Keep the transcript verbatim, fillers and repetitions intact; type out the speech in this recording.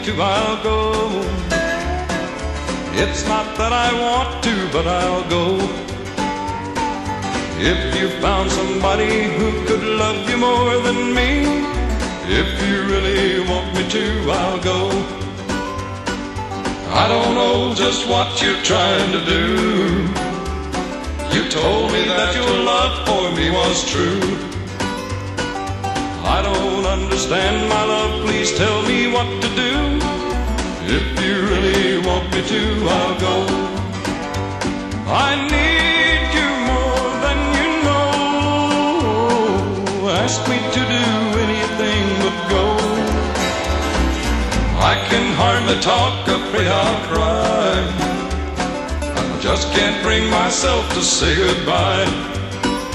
to, I'll go. It's not that I want to, but I'll go. If you found somebody who could love you more than me, if you really want me to, I'll go. I don't know just what you're trying to do. You told me that your love for me was true. I don't understand, my love, please tell me what to do. If you really want me to, I'll go. I need you more than you know. Ask me to do anything but go. I can hardly talk, afraid I'll cry. I just can't bring myself to say goodbye.